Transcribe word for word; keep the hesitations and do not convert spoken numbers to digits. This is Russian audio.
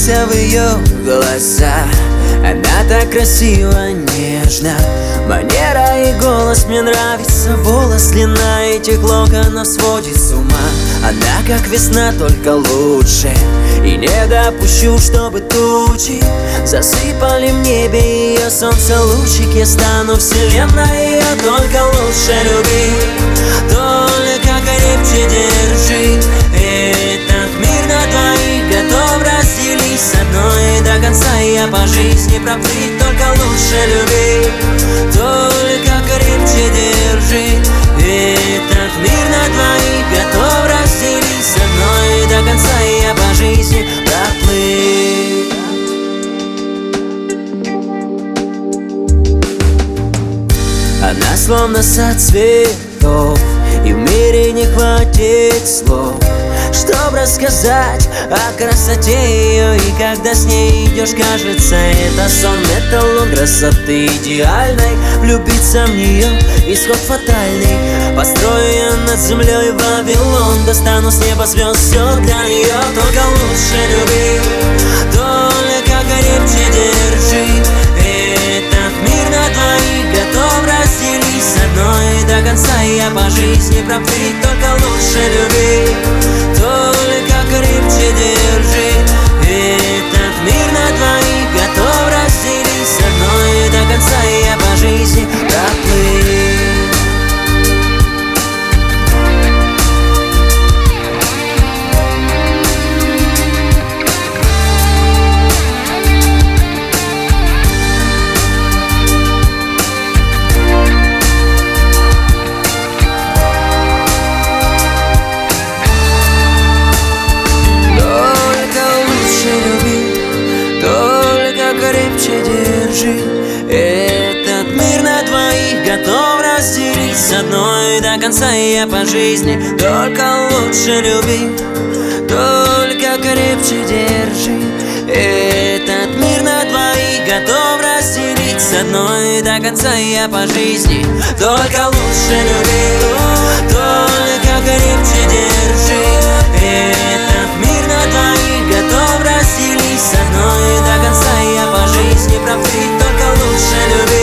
влюбился в ее глаза. Она так красиво, нежно, манера и голос мне нравится. Волос, длина этих локонов сводит с ума. Она как весна, только лучше. И не допущу, чтобы тучи засыпали в небе ее солнце лучик. Я стану вселенной, ее только лучше люби, только крепче держи. Этот мир на двоих готов разделить, с одной до конца я по жизни проплыть. Только лучше люби, только крепче держи. Этот мир на двоих готов разделить, с одной до конца я по жизни проплыть. Она словно сад цветов, и в мире не хватит слов, чтоб рассказать о красоте ее. И когда с ней идешь, кажется, это сон, эталон красоты идеальной. Влюбиться в нее исход фатальный. Построю я над землей Вавилон, достану с неба звезд, все для нее. Только лучше люби, только крепче держи. Этот мир на двоих готов разделить, с одной до конца я по жизни проплыть. Только лучше люби, только крепче держи. Этот мир на двоих готов разделить, с одной до конца я по жизни проплыть. Крепче держи. Этот мир на двоих готов разделить, с одной до конца я по жизни. Только лучше люби, только крепче держи. Этот мир на двоих готов разделить, с одной до конца я по жизни. Только лучше люби, только крепче держи. Этот мир на двоих готов разделить, с одной до конца я по жизни проплыть. Только лучше люби,